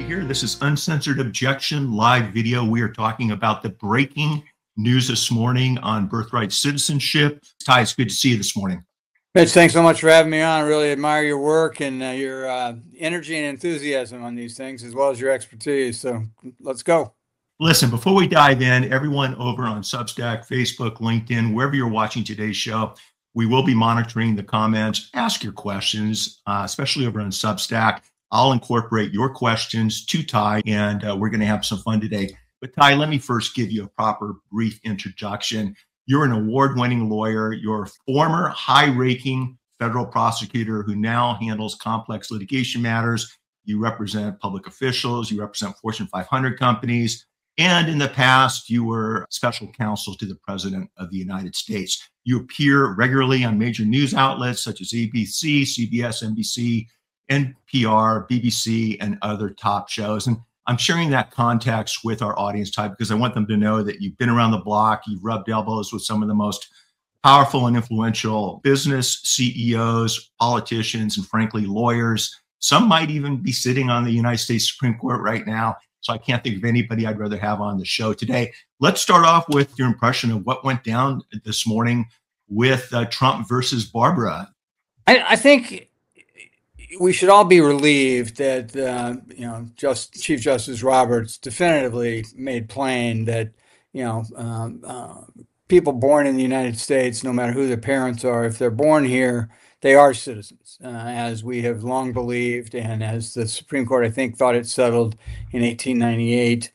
here. This is Uncensored Objection live video. We are talking about the breaking news this morning on birthright citizenship. Ty, it's good to see you this morning. Mitch, thanks so much for having me on. I really admire your work and your energy and enthusiasm on these things, as well as your expertise. So let's go. Listen, before we dive in, everyone over on Substack, Facebook, LinkedIn, wherever you're watching today's show, we will be monitoring the comments. Ask your questions, especially over on Substack. I'll incorporate your questions to Ty, and we're going to have some fun today. But Ty, let me first give you a proper brief introduction. You're an award-winning lawyer. You're a former high-ranking federal prosecutor who now handles complex litigation matters. You represent public officials. You represent Fortune 500 companies. And in the past, you were special counsel to the President of the United States. You appear regularly on major news outlets such as ABC, CBS, NBC, NPR, BBC, and other top shows. And I'm sharing that context with our audience, Ty, because I want them to know that you've been around the block, you've rubbed elbows with some of the most powerful and influential business CEOs, politicians, and frankly, lawyers. Some might even be sitting on the United States Supreme Court right now. So I can't think of anybody I'd rather have on the show today. Let's start off with your impression of what went down this morning with Trump versus Barbara. I think we should all be relieved that Chief Justice Roberts definitively made plain that people born in the United States, no matter who their parents are, if they're born here, they are citizens, as we have long believed, and as the Supreme Court, I think, thought it settled in 1898,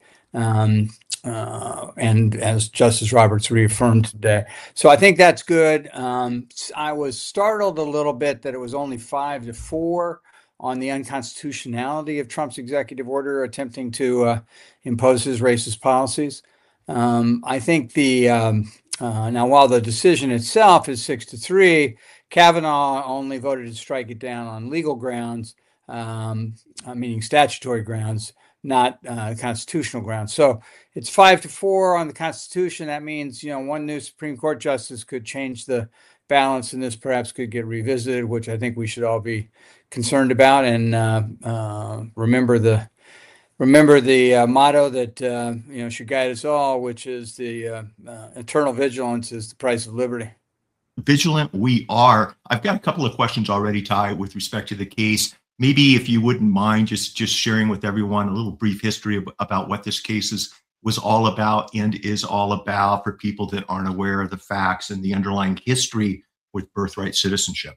and as Justice Roberts reaffirmed today. So I think that's good. I was startled a little bit that it was only 5-4 on the unconstitutionality of Trump's executive order attempting to impose his racist policies. I think now, while the decision itself is 6-3, Kavanaugh only voted to strike it down on legal grounds, meaning statutory grounds, not constitutional grounds. So it's 5-4 on the Constitution. That means, one new Supreme Court justice could change the balance, and this perhaps could get revisited, which I think we should all be concerned about, and remember the motto that should guide us all, which is the eternal vigilance is the price of liberty. Vigilant we are. I've got a couple of questions already, Ty, with respect to the case. Maybe if you wouldn't mind just sharing with everyone a little brief history about what this case was all about and is all about for people that aren't aware of the facts and the underlying history with birthright citizenship.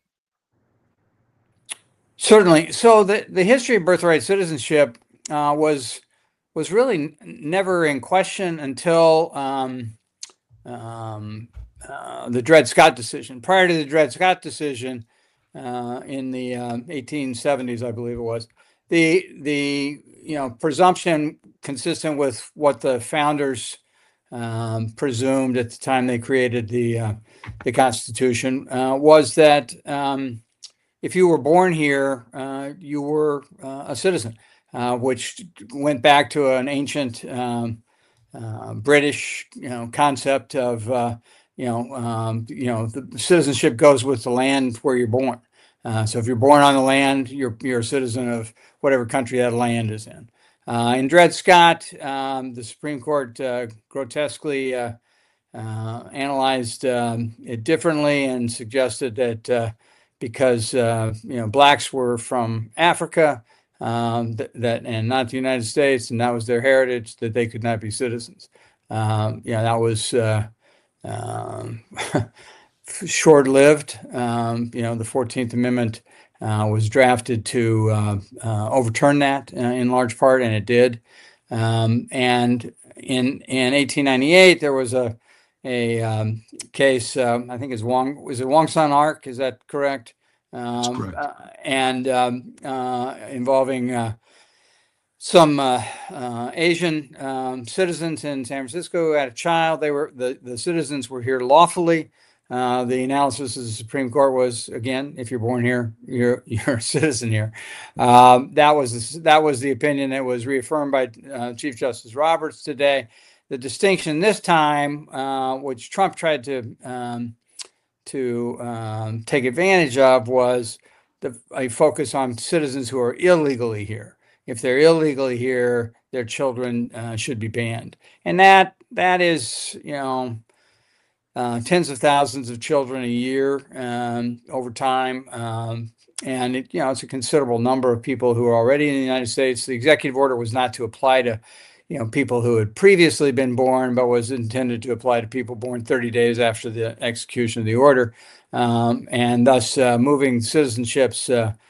Certainly. So the history of birthright citizenship was really never in question until the Dred Scott decision. Prior to the Dred Scott decision, in the 1870s, I believe it was, the presumption consistent with what the founders presumed at the time they created the Constitution was that if you were born here, you were a citizen, which went back to an ancient British concept of the citizenship goes with the land where you're born. So if you're born on the land, you're a citizen of whatever country that land is in. In Dred Scott, the Supreme Court grotesquely analyzed it differently and suggested that because blacks were from Africa, that and not the United States, and that was their heritage, that they could not be citizens. That was short-lived. The 14th Amendment was drafted to overturn that in large part, and it did. And in 1898, there was a case. I think was it Wong Son Ark? Is that correct? That's correct. And involving some Asian citizens in San Francisco who had a child. The citizens were here lawfully. The analysis of the Supreme Court was, again, if you're born here, you're a citizen here. That was the opinion that was reaffirmed by Chief Justice Roberts today. The distinction this time, which Trump tried to take advantage of, was a focus on citizens who are illegally here. if they're illegally here, their children should be banned. And that is, tens of thousands of children a year over time. And it's a considerable number of people who are already in the United States. The executive order was not to apply to, people who had previously been born, but was intended to apply to people born 30 days after the execution of the order, and thus moving citizenship's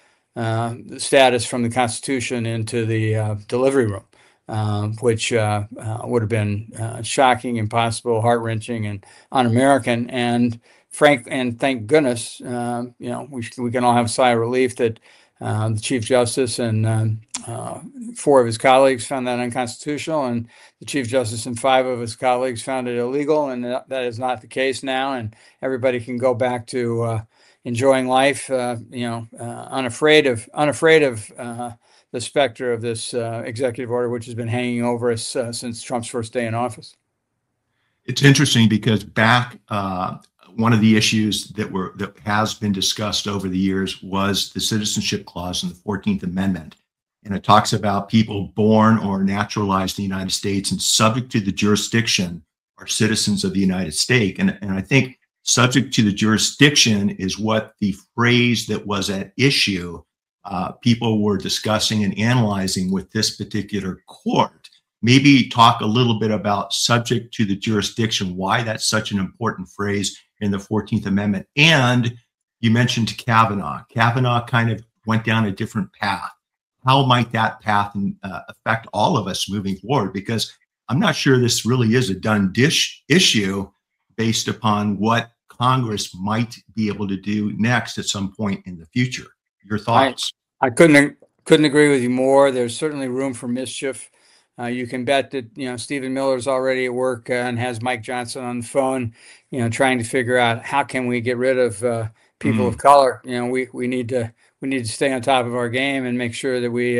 status from the Constitution into the delivery room, which would have been shocking, impossible, heart-wrenching, and un-American. And thank goodness, we can all have a sigh of relief that the Chief Justice and 4 of his colleagues found that unconstitutional, and the Chief Justice and 5 of his colleagues found it illegal, and that is not the case now, and everybody can go back to enjoying life, unafraid of the specter of this executive order, which has been hanging over us since Trump's first day in office. It's interesting because back one of the issues that has been discussed over the years was the citizenship clause in the 14th Amendment. And it talks about people born or naturalized in the United States and subject to the jurisdiction are citizens of the United States. And I think subject to the jurisdiction is what the phrase that was at issue people were discussing and analyzing with this particular court. Maybe talk a little bit about subject to the jurisdiction, why that's such an important phrase in the 14th Amendment. And you mentioned Kavanaugh. Kavanaugh kind of went down a different path. How might that path affect all of us moving forward? Because I'm not sure this really is a done issue based upon what Congress might be able to do next at some point in the future. Your thoughts? I couldn't agree with you more. There's certainly room for mischief. You can bet that Stephen Miller's already at work and has Mike Johnson on the phone, trying to figure out how can we get rid of people of color. We need to stay on top of our game and make sure that we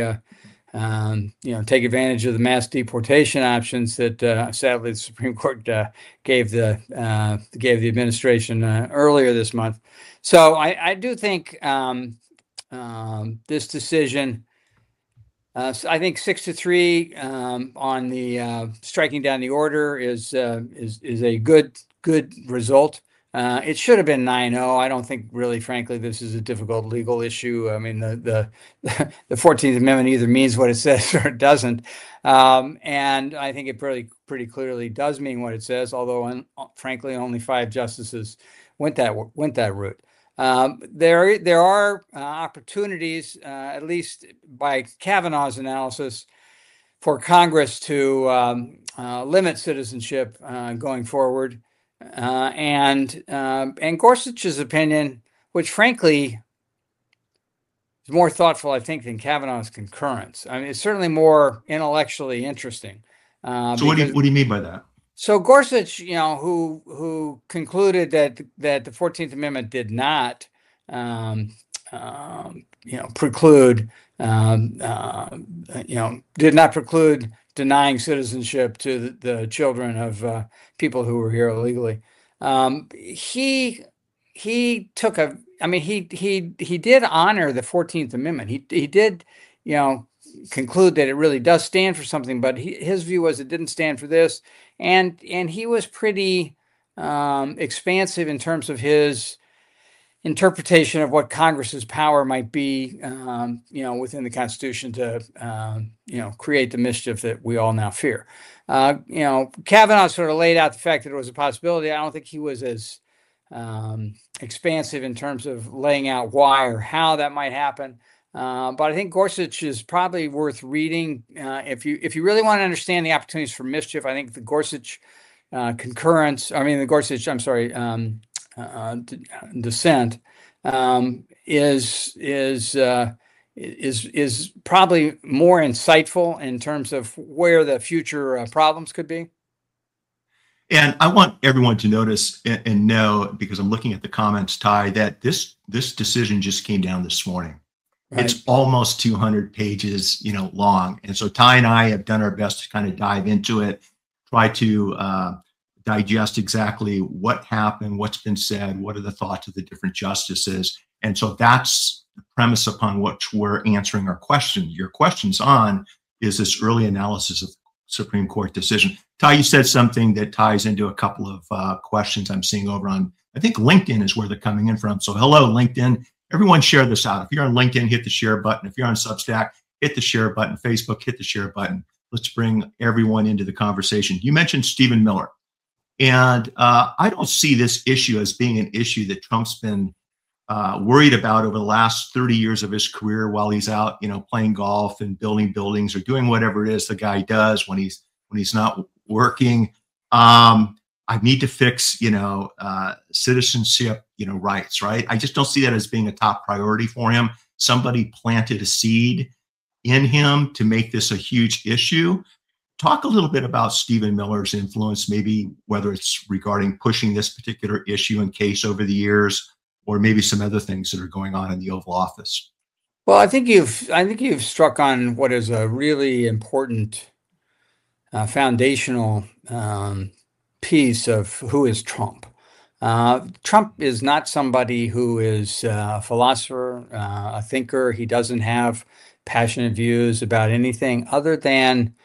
take advantage of the mass deportation options that sadly the Supreme Court gave the administration earlier this month. So I do think this decision. So I think 6-3 on the striking down the order is a good result. It should have been 9-0. I don't think, really, frankly, this is a difficult legal issue. I mean, the 14th Amendment either means what it says or it doesn't, and I think it pretty clearly does mean what it says. Although, frankly, only 5 justices went that route. There are opportunities, at least by Kavanaugh's analysis, for Congress to limit citizenship going forward. And Gorsuch's opinion, which frankly is more thoughtful, I think, than Kavanaugh's concurrence. I mean, it's certainly more intellectually interesting. So what do you mean by that? So Gorsuch, who concluded that the 14th Amendment did not, preclude, did not preclude denying citizenship to the children of people who were here illegally. He took he did honor the 14th Amendment. He did, conclude that it really does stand for something, but his view was it didn't stand for this. And he was pretty expansive in terms of his interpretation of what Congress's power might be, within the Constitution to, create the mischief that we all now fear. Kavanaugh sort of laid out the fact that it was a possibility. I don't think he was as expansive in terms of laying out why or how that might happen. But I think Gorsuch is probably worth reading if you really want to understand the opportunities for mischief. I think the Gorsuch dissent is probably more insightful in terms of where the future problems could be. And I want everyone to notice and know, because I'm looking at the comments, Ty, that this decision just came down this morning. Right. It's almost 200 pages, long. And so Ty and I have done our best to kind of dive into it, try to digest exactly what happened, what's been said, what are the thoughts of the different justices. And so that's the premise upon which we're answering our question. Your questions on is this early analysis of Supreme Court decision. Ty, you said something that ties into a couple of questions I'm seeing over on, I think LinkedIn is where they're coming in from. So hello, LinkedIn. Everyone share this out. If you're on LinkedIn, hit the share button. If you're on Substack, hit the share button. Facebook, hit the share button. Let's bring everyone into the conversation. You mentioned Stephen Miller. And I don't see this issue as being an issue that Trump's been worried about over the last 30 years of his career while he's out, playing golf and building buildings or doing whatever it is the guy does when he's not working. I need to fix, citizenship, rights, right? I just don't see that as being a top priority for him. Somebody planted a seed in him to make this a huge issue. Talk a little bit about Stephen Miller's influence, maybe whether it's regarding pushing this particular issue and case over the years, or maybe some other things that are going on in the Oval Office. Well, I think you've struck on what is a really important foundational piece of who is Trump. Trump is not somebody who is a philosopher, a thinker. He doesn't have passionate views about anything other than,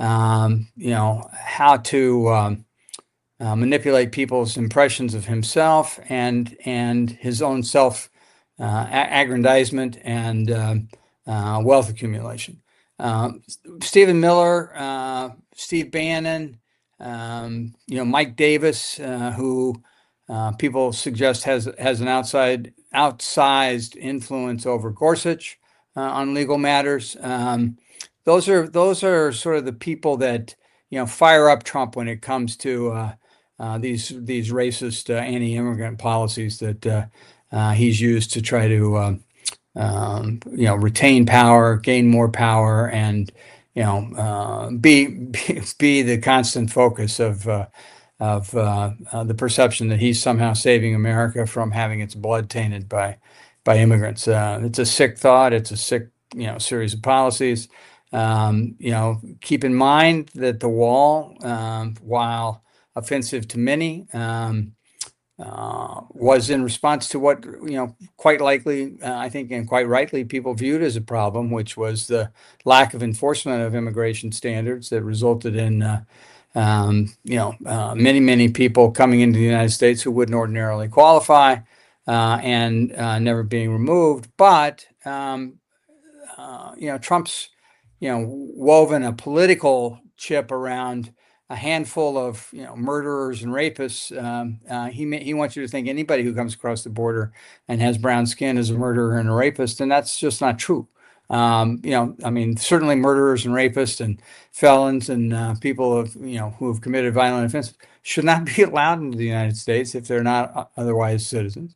how to manipulate people's impressions of himself and his own self aggrandizement and wealth accumulation. Stephen Miller, Steve Bannon, Mike Davis, who people suggest has an outsized influence over Gorsuch on legal matters. Those are sort of the people that fire up Trump when it comes to these racist anti-immigrant policies that he's used to try to retain power, gain more power, and be the constant focus of the perception that he's somehow saving America from having its blood tainted by immigrants. It's a sick thought. It's a sick series of policies. Keep in mind that the wall, while offensive to many, was in response to what, quite likely, I think, and quite rightly, people viewed as a problem, which was the lack of enforcement of immigration standards that resulted in, many people coming into the United States who wouldn't ordinarily qualify and never being removed. But, Trump's, woven a political chip around a handful of murderers and rapists. He wants you to think anybody who comes across the border and has brown skin is a murderer and a rapist, and that's just not true. Certainly murderers and rapists and felons and people who have committed violent offenses should not be allowed into the United States if they're not otherwise citizens.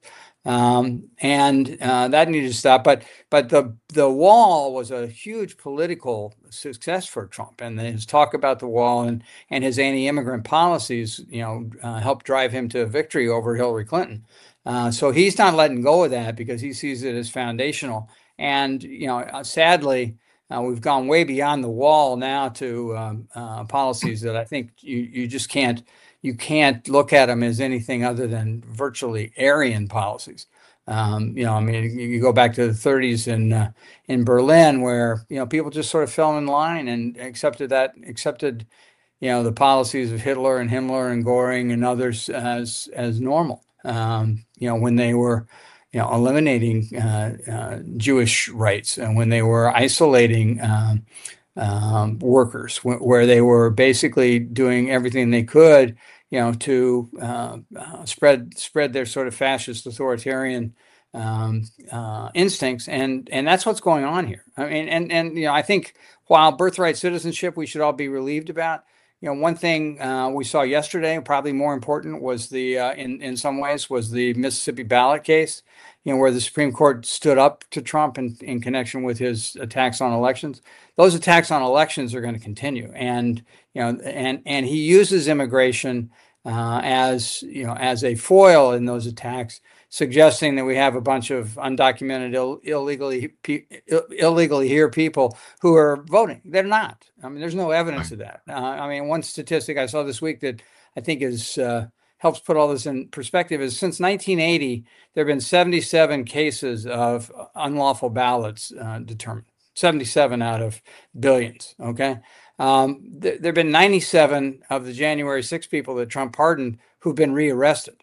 That needed to stop. But the wall was a huge political success for Trump, and his talk about the wall and his anti-immigrant policies, helped drive him to victory over Hillary Clinton. So he's not letting go of that because he sees it as foundational. And sadly, we've gone way beyond the wall now to policies that I think you just can't. You can't look at them as anything other than virtually Aryan policies. You go back to the 30s in Berlin, where people just sort of fell in line and accepted the policies of Hitler and Himmler and Goring and others as normal. When they were eliminating Jewish rights and when they were isolating workers, where they were basically doing everything they could to spread their sort of fascist authoritarian instincts, and that's what's going on here. I mean, I think while birthright citizenship we should all be relieved about, one thing we saw yesterday, probably more important, was in some ways was the Mississippi ballot case, where the Supreme Court stood up to Trump in connection with his attacks on elections. Those attacks on elections are going to continue, and he uses immigration as a foil in those attacks, suggesting that we have a bunch of undocumented, illegally here people who are voting. They're not. I mean, there's no evidence of that. One statistic I saw this week that I think is helps put all this in perspective is since 1980, there have been 77 cases of unlawful ballots determined, 77 out of billions. Okay. There have been 97 of the January 6 people that Trump pardoned who've been rearrested.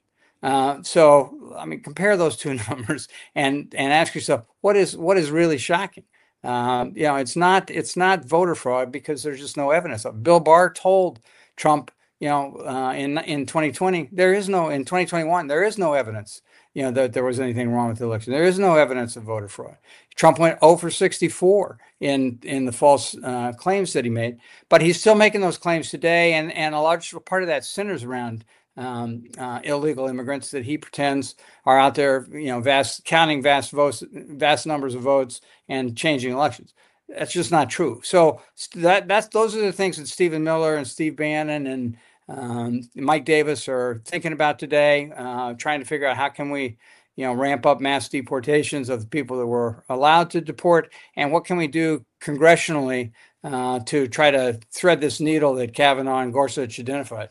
So, I mean, compare those two numbers and ask yourself, what is really shocking? It's not voter fraud because there's just no evidence of it. Bill Barr told Trump, in 2020, in 2021, there is no evidence, that there was anything wrong with the election. There is no evidence of voter fraud. Trump went 0 for 64 in the false claims that he made, but he's still making those claims today. And a large part of that centers around illegal immigrants that he pretends are out there, counting vast numbers of votes and changing elections. That's just not true. So those are the things that Stephen Miller and Steve Bannon and Mike Davis are thinking about today, trying to figure out how can we, ramp up mass deportations of the people that we're allowed to deport, and what can we do congressionally to try to thread this needle that Kavanaugh and Gorsuch identified.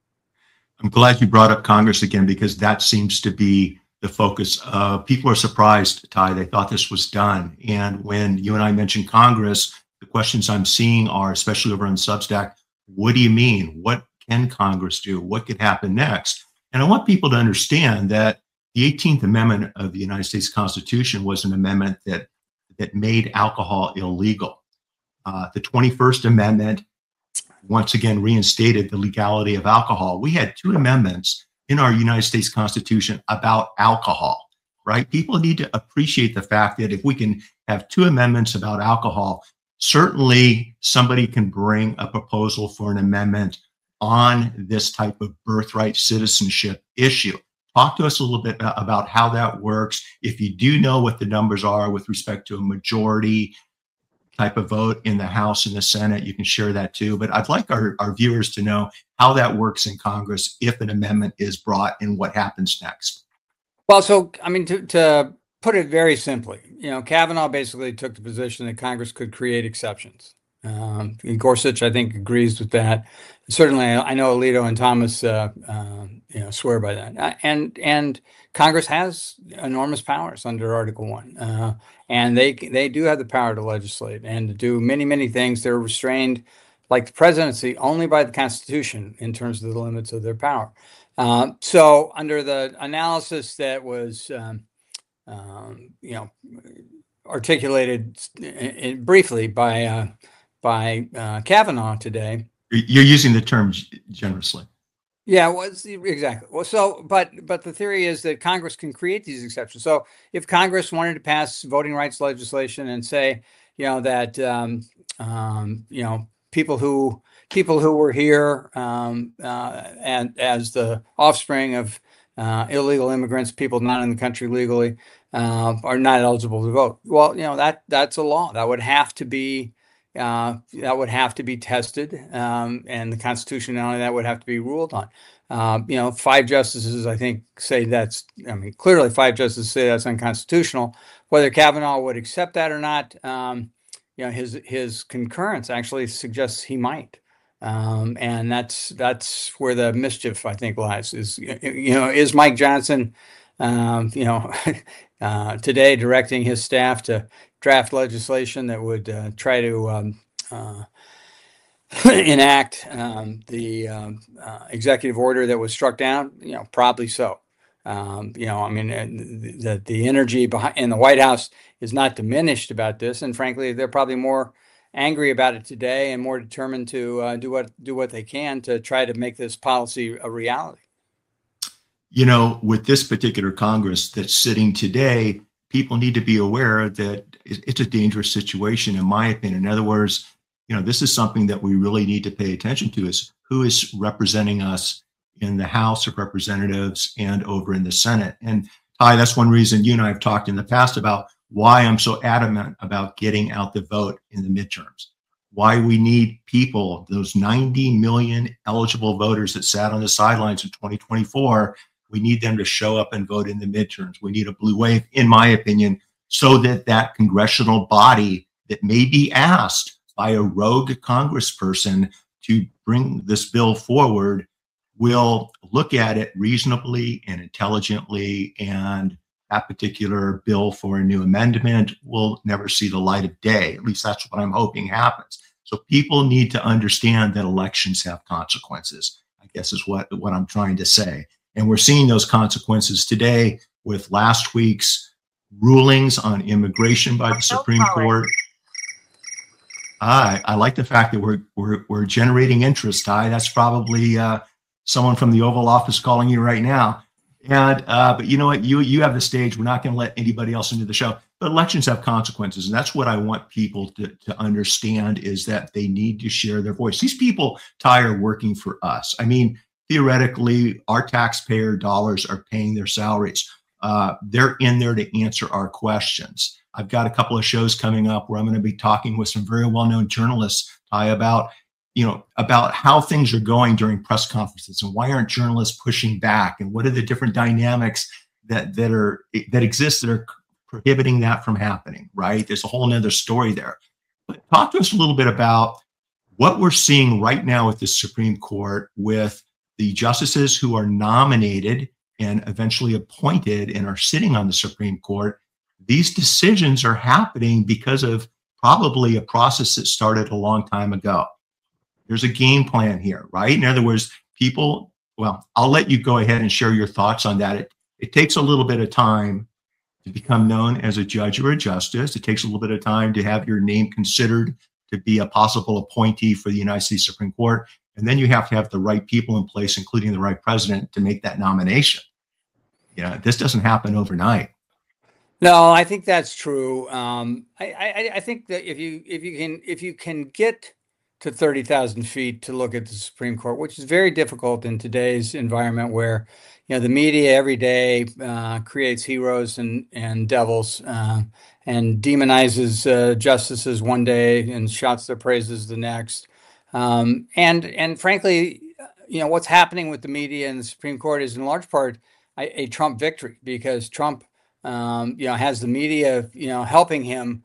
I'm glad you brought up Congress again, because that seems to be the focus. People are surprised, Ty. They thought this was done. And when you and I mentioned Congress, the questions I'm seeing are, especially over on Substack, what do you mean? What can Congress do? What could happen next? And I want people to understand that the 18th Amendment of the United States Constitution was an amendment that made alcohol illegal. The 21st Amendment once again reinstated the legality of alcohol. We had two amendments in our United States Constitution about alcohol, right? People need to appreciate the fact that if we can have two amendments about alcohol, certainly somebody can bring a proposal for an amendment on this type of birthright citizenship issue. Talk to us a little bit about how that works. If you do know what the numbers are with respect to a majority type of vote in the House and the Senate, you can share that too. But I'd like our viewers to know how that works in Congress if an amendment is brought and what happens next. Well, so, I mean, to put it very simply, Kavanaugh basically took the position that Congress could create exceptions. And Gorsuch, I think, agrees with that. Certainly, I know Alito and Thomas, swear by that. And Congress has enormous powers under Article 1, and they do have the power to legislate and to do many, many things. They're restrained, like the presidency, only by the Constitution in terms of the limits of their power. So, under the analysis that was, articulated briefly by Kavanaugh today. You're using the term generously. Yeah, exactly. Well, so, but the theory is that Congress can create these exceptions. So if Congress wanted to pass voting rights legislation and say, that, people who were here and as the offspring of illegal immigrants, people not in the country legally, are not eligible to vote. Well, that's a law that would have to be tested, and the constitutionality that would have to be ruled on. 5 justices, I think, say clearly 5 justices say that's unconstitutional. Whether Kavanaugh would accept that or not, his concurrence actually suggests he might. And that's where the mischief, I think, lies. Is Mike Johnson, today directing his staff to draft legislation that would try to enact the executive order that was struck down? Probably so. The energy in the White House is not diminished about this, and frankly, they're probably more angry about it today and more determined to do what they can to try to make this policy a reality. With this particular Congress that's sitting today, people need to be aware that it's a dangerous situation, in my opinion. In other words, this is something that we really need to pay attention to, is who is representing us in the House of Representatives and over in the Senate. And Ty, that's one reason you and I have talked in the past about why I'm so adamant about getting out the vote in the midterms, why we need people, those 90 million eligible voters that sat on the sidelines in 2024, we need them to show up and vote in the midterms. We need a blue wave, in my opinion, so that congressional body that may be asked by a rogue congressperson to bring this bill forward will look at it reasonably and intelligently, and that particular bill for a new amendment will never see the light of day. At least that's what I'm hoping happens. So people need to understand that elections have consequences, I guess is what I'm trying to say. And we're seeing those consequences today with last week's rulings on immigration by the Supreme Court. I like the fact that we're generating interest. That's probably someone from the Oval Office calling you right now. And but you know what? You have the stage. We're not going to let anybody else into the show. But elections have consequences, and that's what I want people to understand, is that they need to share their voice. These people, Ty, are working for us. I mean, theoretically, our taxpayer dollars are paying their salaries. They're in there to answer our questions. I've got a couple of shows coming up where I'm going to be talking with some very well-known journalists, Ty, about how things are going during press conferences, and why aren't journalists pushing back, and what are the different dynamics that exist that are prohibiting that from happening, right? There's a whole nother story there. But talk to us a little bit about what we're seeing right now with the Supreme Court, with the justices who are nominated and eventually appointed and are sitting on the Supreme Court. These decisions are happening because of probably a process that started a long time ago. There's a game plan here, right? In other words, I'll let you go ahead and share your thoughts on that. It takes a little bit of time to become known as a judge or a justice. It takes a little bit of time to have your name considered to be a possible appointee for the United States Supreme Court. And then you have to have the right people in place, including the right president, to make that nomination. This doesn't happen overnight. No, I think that's true. I think that if you can get to 30,000 feet to look at the Supreme Court, which is very difficult in today's environment, where the media every day creates heroes and devils, and demonizes justices one day and shouts their praises the next. And frankly, what's happening with the media and the Supreme Court is in large part a Trump victory, because Trump has the media helping him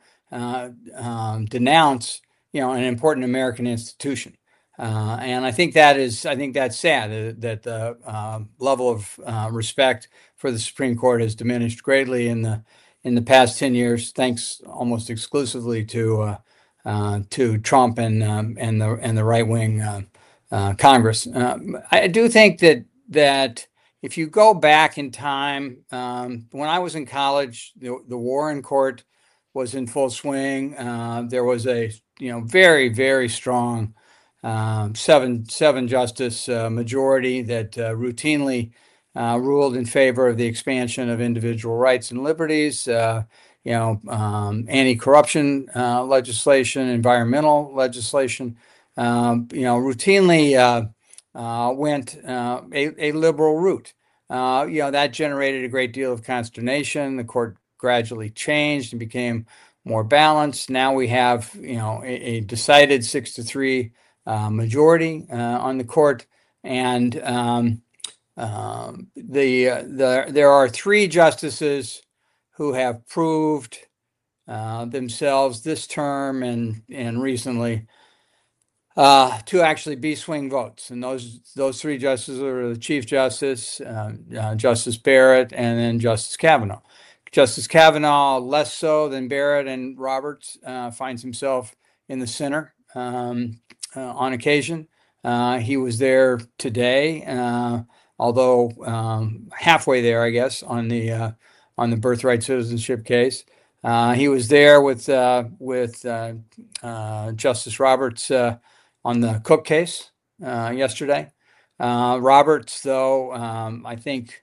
denounce an important American institution. And I think that's sad, that the level of respect for the Supreme Court has diminished greatly in the past 10 years, thanks almost exclusively to Trump and the right wing Congress. I do think that if you go back in time, when I was in college, the Warren Court was in full swing. There was a very, very strong seven justice majority that routinely ruled in favor of the expansion of individual rights and liberties, anti-corruption legislation, environmental legislation, routinely went a liberal route. That generated a great deal of consternation. The court gradually changed and became more balanced. Now we have, a decided 6-3 majority on the court, and there are 3 justices who have proved themselves this term and recently to actually be swing votes, and those 3 justices are the Chief Justice, Justice Barrett, and then Justice Kavanaugh. Justice Kavanaugh, less so than Barrett and Roberts, finds himself in the center on occasion. He was there today, although halfway there, I guess, on the birthright citizenship case. He was there with Justice Roberts on the Cook case yesterday. Roberts, though, I think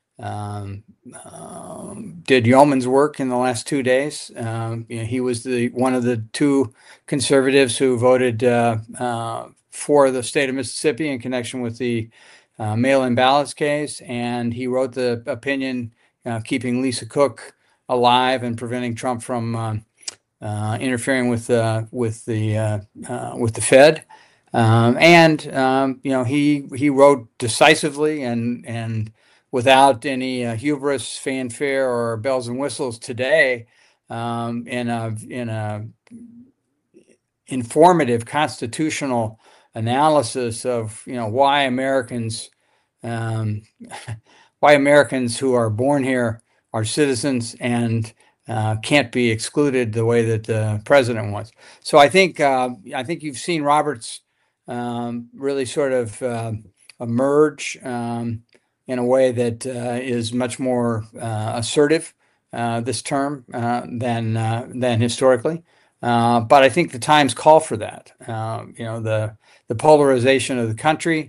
did yeoman's work in the last 2 days. He was one of the 2 conservatives who voted for the state of Mississippi in connection with the mail-in ballots case, and he wrote the opinion keeping Lisa Cook alive and preventing Trump from interfering with the Fed. He wrote decisively and without any hubris, fanfare, or bells and whistles today in a informative constitutional analysis of why Americans um, why Americans who are born here are citizens and can't be excluded the way that the president wants. So I think you've seen Roberts really sort of emerge in a way that is much more assertive this term than historically. But I think the times call for that. The polarization of the country,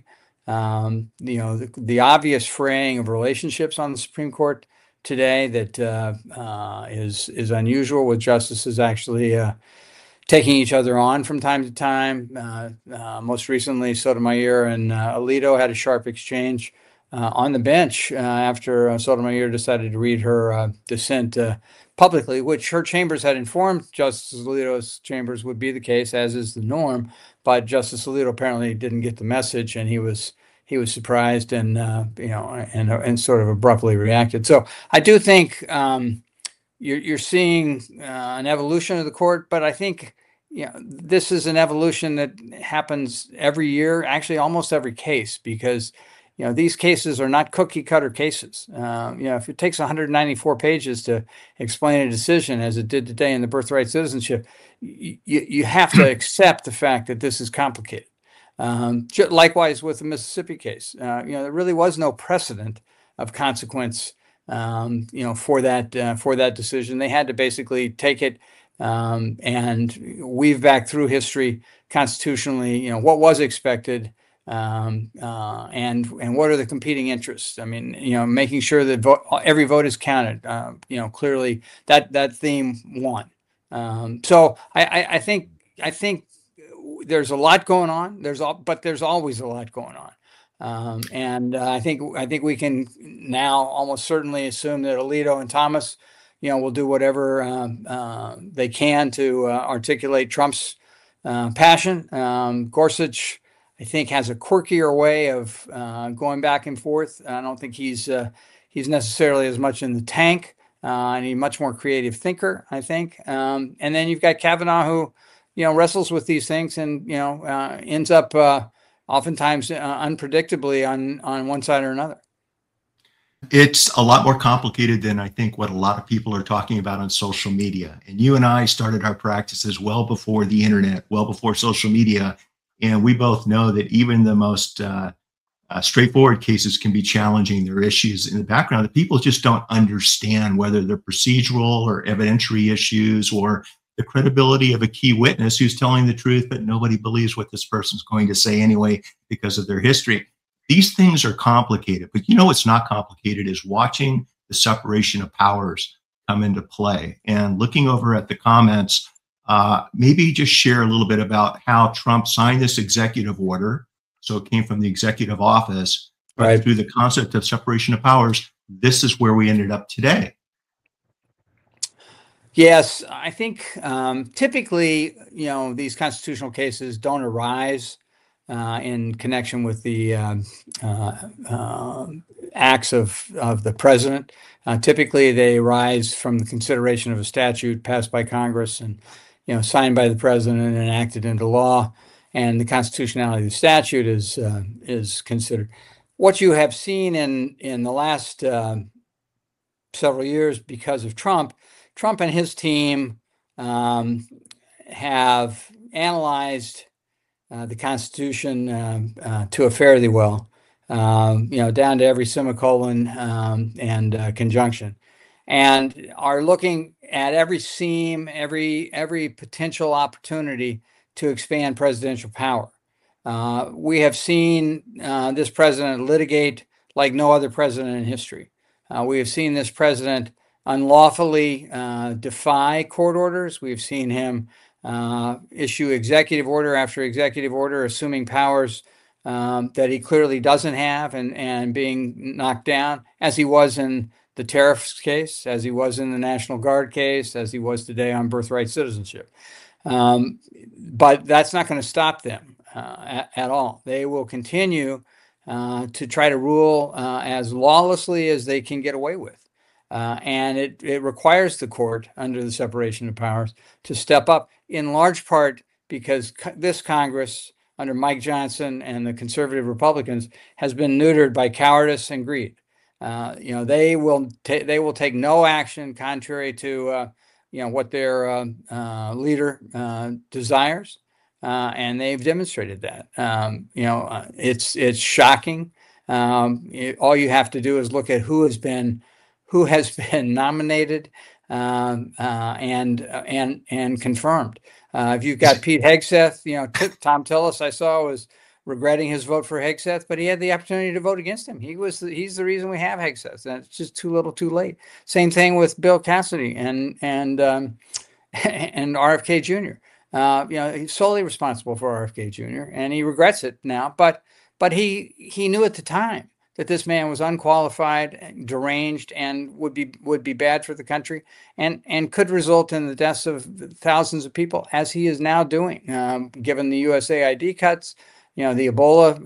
the obvious fraying of relationships on the Supreme Court today that is unusual, with justices actually taking each other on from time to time. Most recently, Sotomayor and Alito had a sharp exchange on the bench after Sotomayor decided to read her dissent publicly, which her chambers had informed Justice Alito's chambers would be the case, as is the norm. But Justice Alito apparently didn't get the message, and he was surprised and and sort of abruptly reacted. So I do think you're seeing an evolution of the court, but I think this is an evolution that happens every year, actually almost every case, because these cases are not cookie cutter cases. If it takes 194 pages to explain a decision, as it did today in the birthright citizenship, you have to accept the fact that this is complicated. Likewise with the Mississippi case, there really was no precedent of consequence, for that decision. They had to basically take it and weave back through history constitutionally, what was expected, and what are the competing interests. I mean, making sure that every vote is counted. Clearly that theme won. So I think there's a lot going on. But there's always a lot going on. And I think we can now almost certainly assume that Alito and Thomas, will do whatever they can to articulate Trump's passion. Gorsuch, I think, has a quirkier way of going back and forth. I don't think he's necessarily as much in the tank, and he's a much more creative thinker, I think. And then you've got Kavanaugh, who wrestles with these things and ends up oftentimes unpredictably on one side or another. It's a lot more complicated than I think what a lot of people are talking about on social media. And you and I started our practices well before the internet, well before social media. And we both know that even the most straightforward cases can be challenging. There are issues in the background that people just don't understand, whether they're procedural or evidentiary issues or the credibility of a key witness who's telling the truth, but nobody believes what this person's going to say anyway because of their history. These things are complicated, but what's not complicated is watching the separation of powers come into play and looking over at the comments. Maybe just share a little bit about how Trump signed this executive order. So it came from the executive office, but right, through the concept of separation of powers, this is where we ended up today. Yes, I think typically, these constitutional cases don't arise in connection with the acts of the president. Typically, they arise from the consideration of a statute passed by Congress and signed by the president and enacted into law, and the constitutionality of the statute is considered. What you have seen in the last several years because of Trump and his team have analyzed the Constitution to a fare thee well, down to every semicolon and conjunction, and are looking at every seam, every potential opportunity to expand presidential power. We have seen this president litigate like no other president in history. We have seen this president unlawfully defy court orders. We've seen him issue executive order after executive order, assuming powers that he clearly doesn't have and being knocked down, as he was in the tariffs case, as he was in the National Guard case, as he was today on birthright citizenship. But that's not going to stop them at all. They will continue to try to rule as lawlessly as they can get away with. And it requires the court, under the separation of powers, to step up, in large part because this Congress under Mike Johnson and the conservative Republicans has been neutered by cowardice and greed. They will take no action contrary to what their leader desires, and they've demonstrated that. It's shocking. All you have to do is look at who has been nominated and confirmed. If you've got Pete Hegseth, Tom Tillis I saw was regretting his vote for Hegseth, but he had the opportunity to vote against him. He's the reason we have Hegseth. And it's just too little, too late. Same thing with Bill Cassidy and RFK Jr. He's solely responsible for RFK Jr. and he regrets it now. But he knew at the time that this man was unqualified, deranged, and would be bad for the country, and could result in the deaths of thousands of people, as he is now doing, given the USAID cuts, the Ebola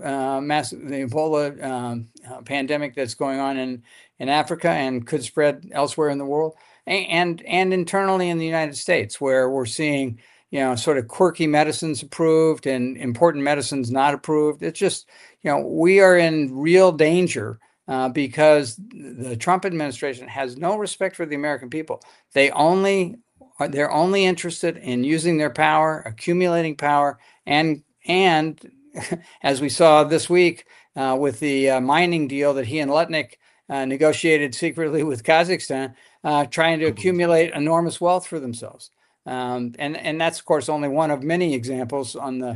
pandemic that's going on in Africa and could spread elsewhere in the world, and internally in the United States, where we're seeing sort of quirky medicines approved and important medicines not approved. It's just, we are in real danger because the Trump administration has no respect for the American people. They're only interested in using their power, accumulating power, and as we saw this week with the mining deal that he and Lutnick negotiated secretly with Kazakhstan, trying to accumulate enormous wealth for themselves. And that's of course only one of many examples on the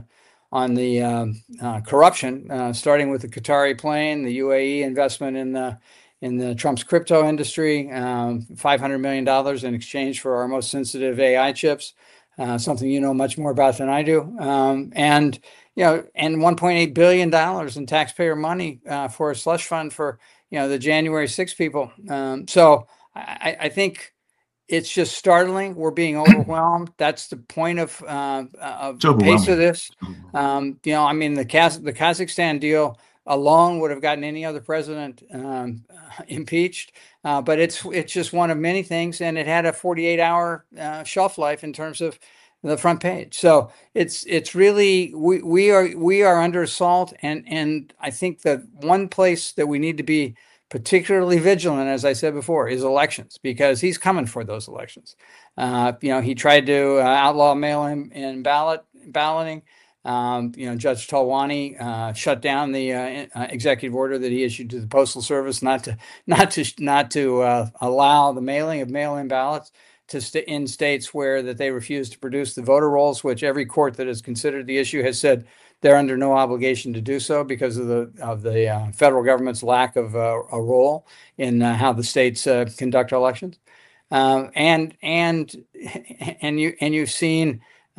corruption, starting with the Qatari plane, the UAE investment in the Trump's crypto industry, $500 million in exchange for our most sensitive AI chips, something you know much more about than I do, and $1.8 billion in taxpayer money for a slush fund for the January 6 people. So I think it's just startling. We're being overwhelmed. That's the point of the pace of this. The Kazakhstan deal alone would have gotten any other president impeached, but it's just one of many things, and it had a 48-hour shelf life in terms of the front page. So it's really we are under assault, and I think that one place that we need to be particularly vigilant, as I said before, is elections, because he's coming for those elections. He tried to outlaw mail-in balloting. Judge Talwani shut down the executive order that he issued to the Postal Service not to allow the mailing of mail-in ballots in states where that they refuse to produce the voter rolls, which every court that has considered the issue has said they're under no obligation to do so because of the federal government's lack of a role in how the states conduct elections. And you've seen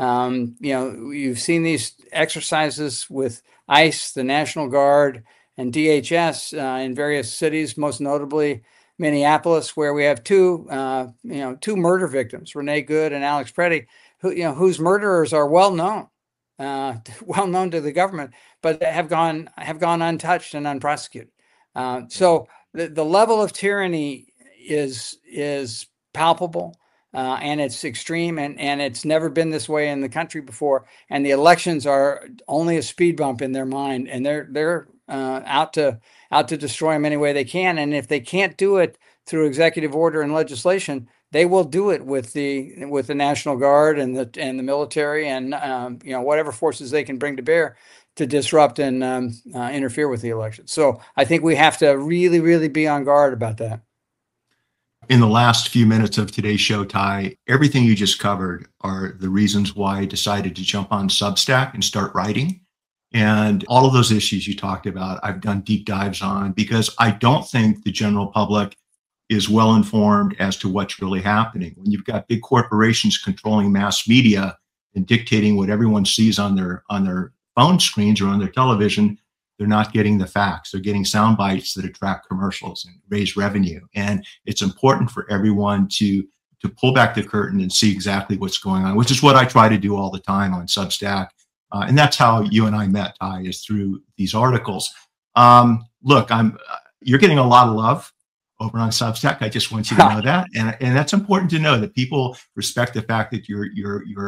these exercises with ICE, the National Guard, and DHS in various cities, most notably Minneapolis, where we have two murder victims, Renee Good and Alex Preddy, whose murderers are well known to the government, but have gone untouched and unprosecuted. So the level of tyranny is palpable, and it's extreme, and it's never been this way in the country before. And the elections are only a speed bump in their mind, and they're out to destroy them any way they can. And if they can't do it through executive order and legislation, they will do it with the National Guard and the military and whatever forces they can bring to bear to disrupt and interfere with the election. So I think we have to really, really be on guard about that. In the last few minutes of today's show, Ty, everything you just covered are the reasons why I decided to jump on Substack and start writing. And all of those issues you talked about, I've done deep dives on, because I don't think the general public is well informed as to what's really happening. When you've got big corporations controlling mass media and dictating what everyone sees on their phone screens or on their television, they're not getting the facts. They're getting sound bites that attract commercials and raise revenue. And it's important for everyone to pull back the curtain and see exactly what's going on, which is what I try to do all the time on Substack. And that's how you and I met, Ty, is through these articles. Look, you're getting a lot of love over on Substack. I just want you to know that, and that's important to know, that people respect the fact that you're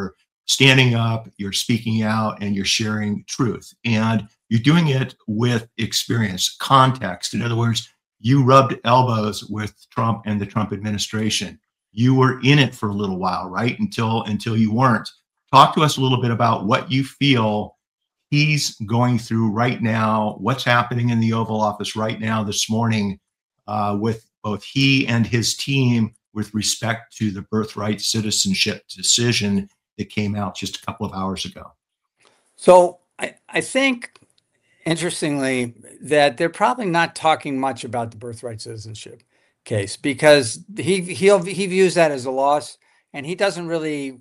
standing up, you're speaking out, and you're sharing truth. And you're doing it with experience, context. In other words, you rubbed elbows with Trump and the Trump administration. You were in it for a little while, right? Until you weren't. Talk to us a little bit about what you feel he's going through right now, what's happening in the Oval Office right now this morning with both he and his team with respect to the birthright citizenship decision that came out just a couple of hours ago. So I think, interestingly, that they're probably not talking much about the birthright citizenship case because he views that as a loss, and he doesn't really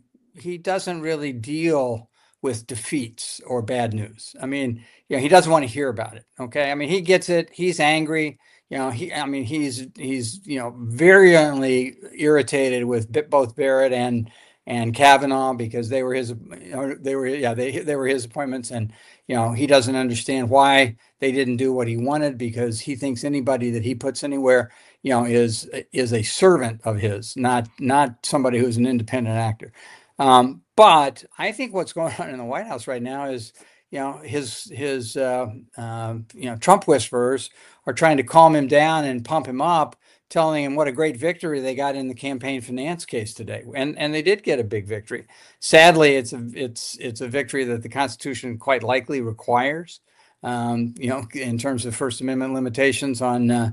deal with defeats or bad news. I mean, he doesn't want to hear about it. Okay, I mean, he gets it. He's angry. He's virulently irritated with both Barrett and Kavanaugh because they were his appointments, and he doesn't understand why they didn't do what he wanted because he thinks anybody that he puts anywhere is a servant of his, not somebody who's an independent actor. But I think what's going on in the White House right now is his Trump whisperers are trying to calm him down and pump him up, telling him what a great victory they got in the campaign finance case today, and they did get a big victory. Sadly, it's a victory that the Constitution quite likely requires, in terms of First Amendment limitations on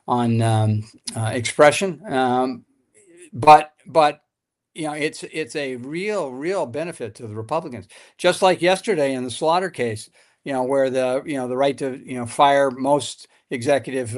expression. But it's a real benefit to the Republicans, just like yesterday in the Slaughter case, where the right to fire most executive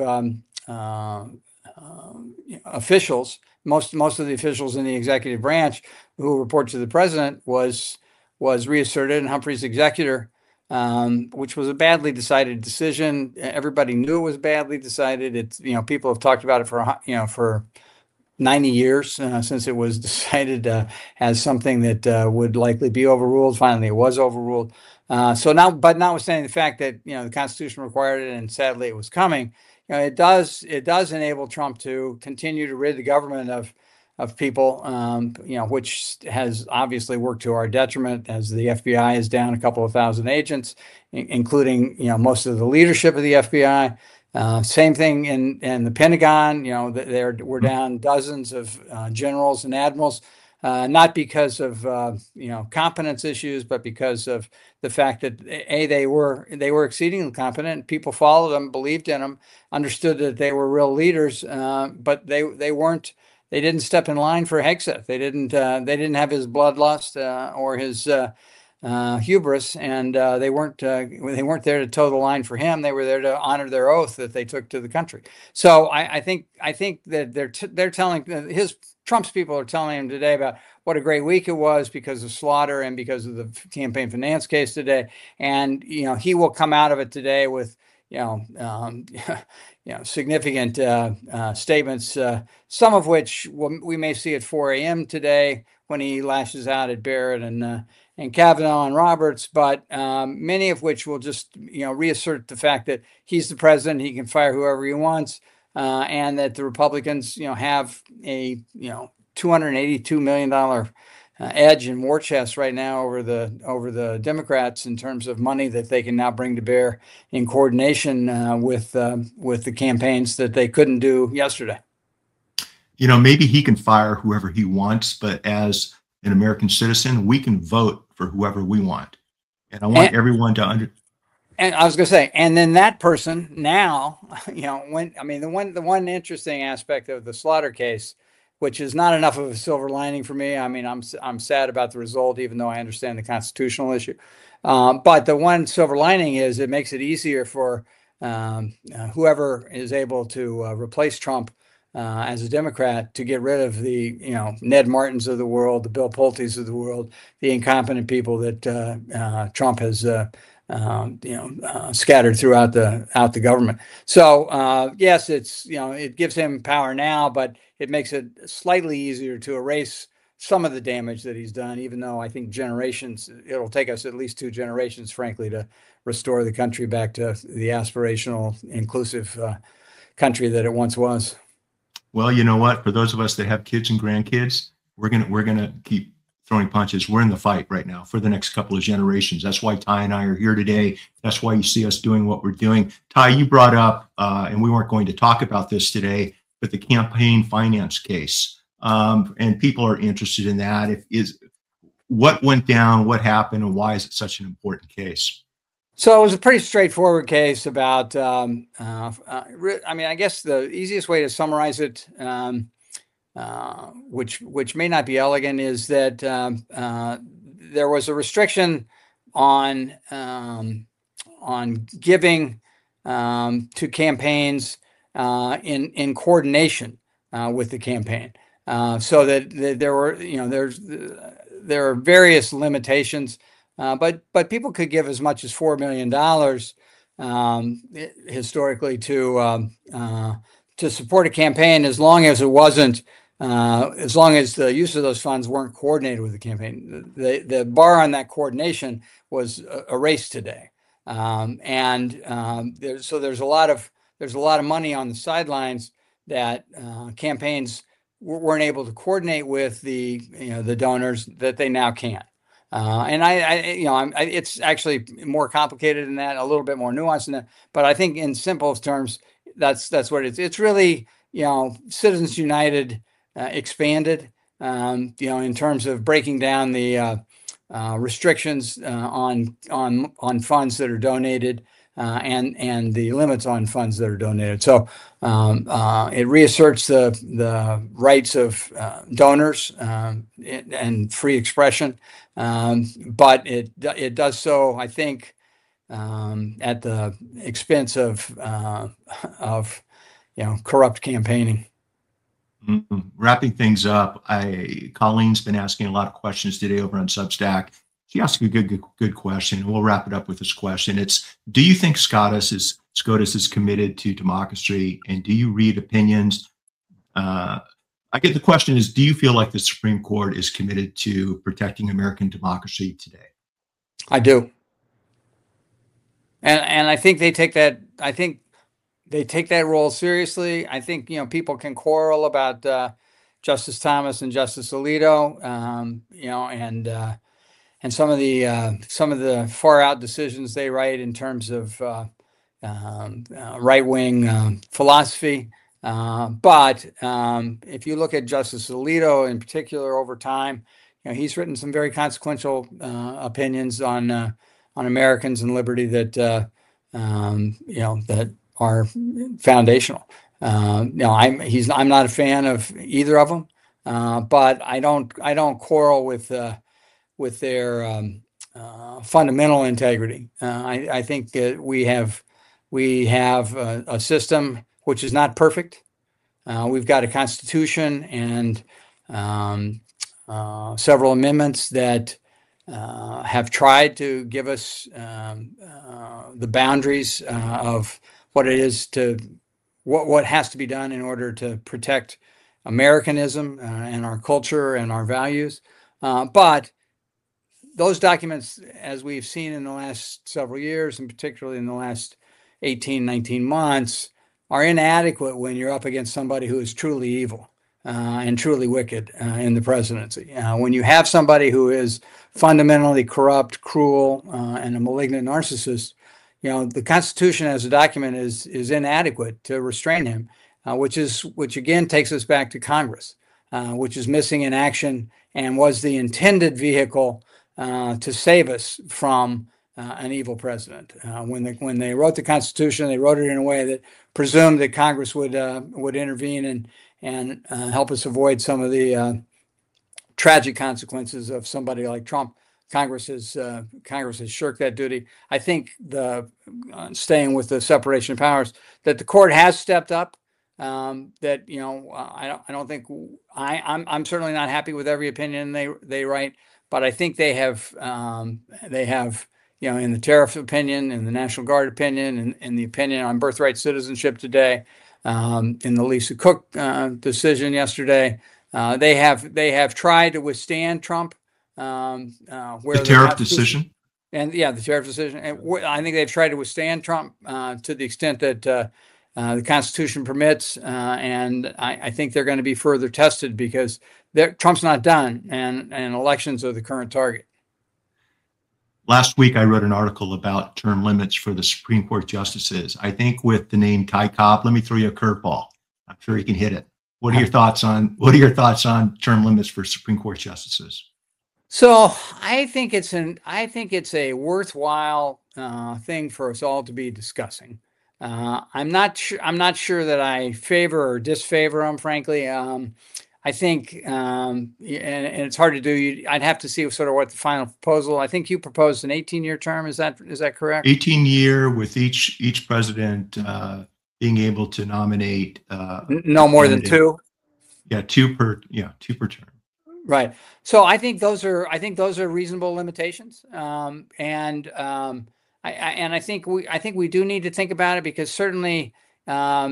officials, most of the officials in the executive branch who report to the president was reasserted, and Humphrey's executor, which was a badly decided decision. Everybody knew it was badly decided. It's people have talked about it for 90 years since it was decided as something that would likely be overruled. Finally, it was overruled. But notwithstanding the fact that the Constitution required it, and sadly it was coming, it does enable Trump to continue to rid the government of people, which has obviously worked to our detriment, as the FBI is down a couple of thousand agents, including most of the leadership of the FBI. Same thing in the Pentagon. We're down dozens of generals and admirals, not because of competence issues, but because of the fact that they were exceedingly competent. People followed them, believed in them, understood that they were real leaders, but they weren't. They didn't step in line for Hegseth. They didn't have his bloodlust or his hubris, and they weren't there to toe the line for him. They were there to honor their oath that they took to the country. So I think that they're telling Trump's people are telling him today about what a great week it was because of Slaughter and because of the campaign finance case today, and he will come out of it today with significant statements, some of which we may see at 4 a.m. today when he lashes out at Barrett and Kavanaugh and Roberts, but many of which will just reassert the fact that he's the president, he can fire whoever he wants, and that the Republicans have a $282 million edge in war chest right now over the Democrats in terms of money that they can now bring to bear in coordination with the campaigns that they couldn't do yesterday. Maybe he can fire whoever he wants, but as an American citizen, we can vote for whoever we want. And I want everyone to And I was going to say, and then that person now, the one interesting aspect of the Slaughter case, which is not enough of a silver lining for me. I mean, I'm sad about the result, even though I understand the constitutional issue. But the one silver lining is it makes it easier for whoever is able to replace Trump as a Democrat to get rid of the Ned Martins of the world, the Bill Pulte's of the world, the incompetent people that Trump has scattered throughout the government. So yes, it gives him power now, but it makes it slightly easier to erase some of the damage that he's done, even though I think it'll take us at least 2 generations, frankly, to restore the country back to the aspirational, inclusive country that it once was. Well, you know what? For those of us that have kids and grandkids, we're gonna keep throwing punches. We're in the fight right now for the next couple of generations. That's why Ty and I are here today. That's why you see us doing what we're doing. Ty, you brought up, and we weren't going to talk about this today, but the campaign finance case. And people are interested in that. What went down, what happened, and why is it such an important case? So it was a pretty straightforward case about, I guess the easiest way to summarize it, which may not be elegant, is that there was a restriction on giving to campaigns in coordination with the campaign, so that there were, there are various limitations, but people could give as much as $4 million historically to support a campaign, as long as it wasn't. As long as the use of those funds weren't coordinated with the campaign. The bar on that coordination was erased today, so there's a lot of money on the sidelines that campaigns weren't able to coordinate with the donors that they now can. It's actually more complicated than that, a little bit more nuanced than that. But I think in simple terms, that's what it is. It's really, Citizens United expanded, in terms of breaking down the restrictions on funds that are donated, and the limits on funds that are donated. So it reasserts the rights of donors and free expression, but it does so, I think, at the expense of corrupt campaigning. Mm-hmm. Wrapping things up, Colleen's been asking a lot of questions today over on Substack. She asked a good question, and we'll wrap it up with this question. It's, do you think SCOTUS is committed to democracy, and do you read opinions? I get the question is, do you feel like the Supreme Court is committed to protecting American democracy today? I do. And I think they take that. I think they take that role seriously. I think people can quarrel about Justice Thomas and Justice Alito, and some of the far out decisions they write in terms of right wing philosophy. But if you look at Justice Alito in particular over time, he's written some very consequential opinions on Americans and liberty that that are foundational. I'm not a fan of either of them, but I don't quarrel with their fundamental integrity. I think that we have a system which is not perfect. We've got a constitution and several amendments that have tried to give us the boundaries of what it is what has to be done in order to protect Americanism and our culture and our values. But those documents, as we've seen in the last several years, and particularly in the last 18, 19 months, are inadequate when you're up against somebody who is truly evil and truly wicked in the presidency. When you have somebody who is fundamentally corrupt, cruel, and a malignant narcissist, the Constitution as a document is inadequate to restrain him, which again takes us back to Congress, which is missing in action and was the intended vehicle to save us from an evil president. When they wrote the Constitution, they wrote it in a way that presumed that Congress would intervene and help us avoid some of the tragic consequences of somebody like Trump. Congress has shirked that duty. I think staying with the separation of powers, that the court has stepped up. I don't think I'm certainly not happy with every opinion they write, but I think they have in the tariff opinion, in the National Guard opinion, and in the opinion on birthright citizenship today, in the Lisa Cook decision yesterday, they have tried to withstand Trump. Where the tariff decision? The tariff decision. And I think they've tried to withstand Trump to the extent that the Constitution permits, and I think they're going to be further tested because Trump's not done, and elections are the current target. Last week, I wrote an article about term limits for the Supreme Court justices. I think with the name Ty Cobb, let me throw you a curveball. I'm sure you can hit it. What are your thoughts on term limits for Supreme Court justices? So I think it's a worthwhile thing for us all to be discussing. I'm not sure that I favor or disfavor them, frankly. I think, and it's hard to do. I'd have to see sort of what the final proposal. I think you proposed an 18-year term. Is that correct? 18-year with each president being able to nominate no more than two. Yeah, two per term. Right. So I think those are reasonable limitations. I think we do need to think about it, because certainly, we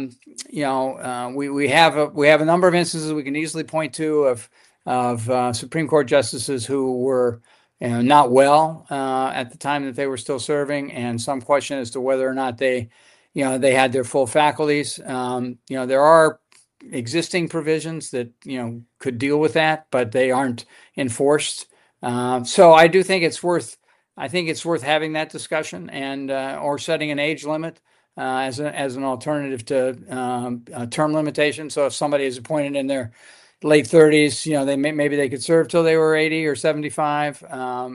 have a number of instances we can easily point to of Supreme Court justices who were not well at the time that they were still serving, and some question as to whether or not they had their full faculties. There are existing provisions that could deal with that, but they aren't enforced. So I do think it's worth having that discussion, and or setting an age limit as an alternative to term limitation. So if somebody is appointed in their late 30s, maybe they could serve till they were 80 or 75,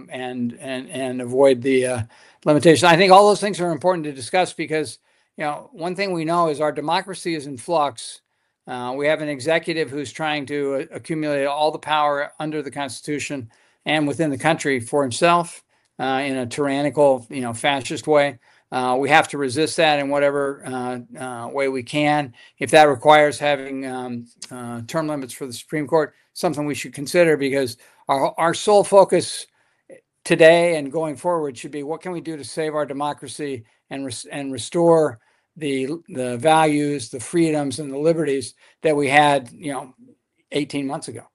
and avoid the limitation. I think all those things are important to discuss, because one thing we know is our democracy is in flux. We have an executive who's trying to accumulate all the power under the Constitution and within the country for himself in a tyrannical, fascist way. We have to resist that in whatever way we can. If that requires having term limits for the Supreme Court, something we should consider, because our sole focus today and going forward should be, what can we do to save our democracy and restore the values, the freedoms, and the liberties that we had, 18 months ago.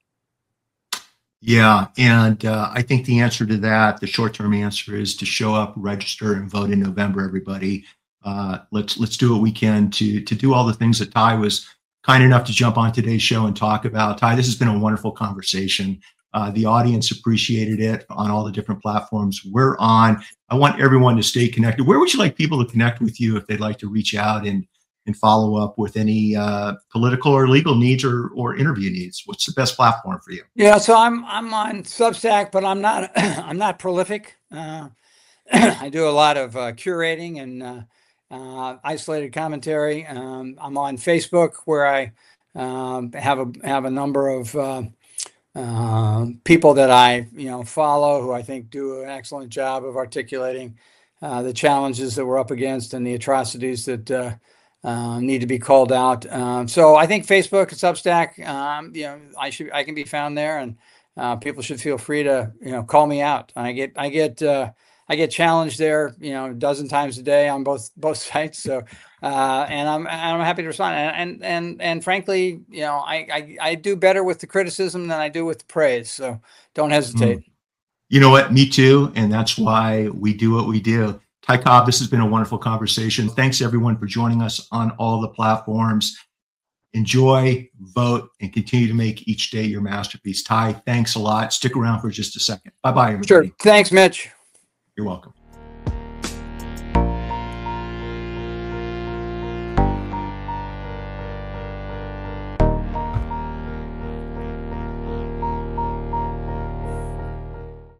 Yeah, and I think the answer to that, the short-term answer, is to show up, register, and vote in November. Everybody, let's do what we can to do all the things that Ty was kind enough to jump on today's show and talk about. Ty, this has been a wonderful conversation. The audience appreciated it on all the different platforms we're on. I want everyone to stay connected. Where would you like people to connect with you if they'd like to reach out and follow up with any political or legal needs or interview needs? What's the best platform for you? Yeah, so I'm on Substack, but I'm not prolific. I do a lot of curating and isolated commentary. I'm on Facebook, where I have a number of people that I follow, who I think do an excellent job of articulating the challenges that we're up against and the atrocities that need to be called out. So I think Facebook and Substack, I can be found there, and people should feel free to call me out. I get challenged there a dozen times a day on both sites. So and I'm happy to respond. And frankly, I do better with the criticism than I do with the praise. So don't hesitate. You know what? Me too. And that's why we do what we do. Ty Cobb, this has been a wonderful conversation. Thanks everyone for joining us on all the platforms. Enjoy, vote, and continue to make each day your masterpiece. Ty, thanks a lot. Stick around for just a second. Bye-bye, everybody. Sure. Thanks, Mitch. You're welcome.